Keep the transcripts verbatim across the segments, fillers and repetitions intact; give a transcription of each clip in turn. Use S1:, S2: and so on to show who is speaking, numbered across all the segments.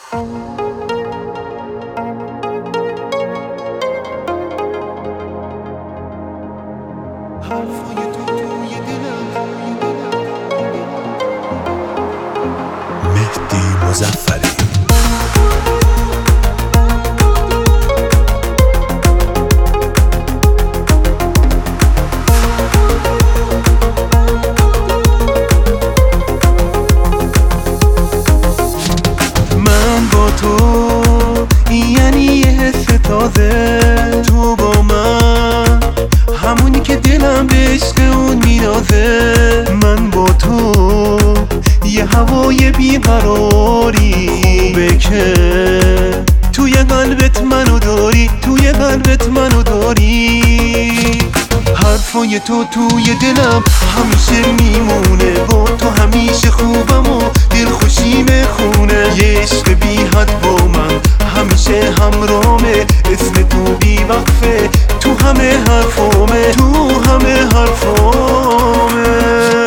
S1: حرفای تو توی دلم.
S2: مهدی مظفری.
S1: من با تو یعنی یه حس تازه، تو با من همونی که دلم به عشق اون مینازه. من با تو یه هوای بیقراری خوبه که توی قلبت منو داری، توی قلبت منو داری. حرفای تو توی دلم همیشه میمونه، با تو همیشه خوبم و دلخوشی میخونه. یه عشق بی حد با من همیشه همرامه، اسم تو بی وقفه تو همه حرفامه، تو همه حرفامه.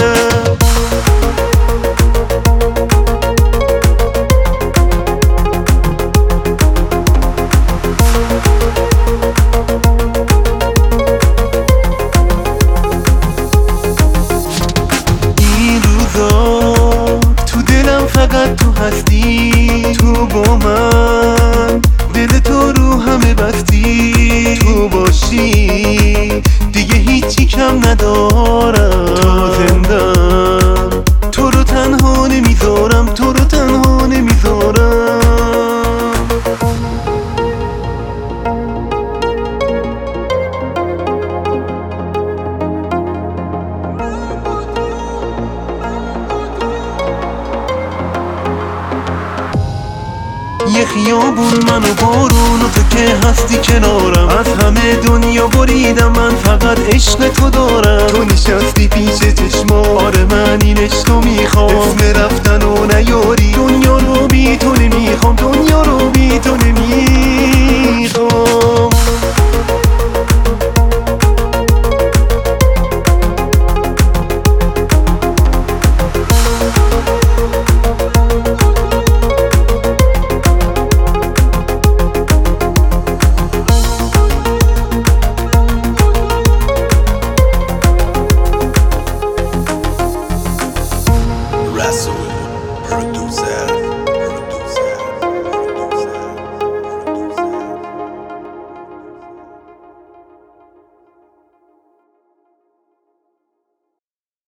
S1: فقط تو هستی، تو با من دل تو رو همه بستی. تو باشی دیگه هیچی کم ندارم، تا زندم تو رو تنها نمیذارم، تو رو تنها نمیذارم. یه خیابون من و بارون و تو که هستی کنارم، از همه دنیا بریدم، من فقط عشق تو دارم. تو نشستی پیش چشما، آره من این عشقو میخوام، اسم رفتن و نیاری. دنیا رو بی تو نمیخوام، دنیا رو بی تو نمیخوام.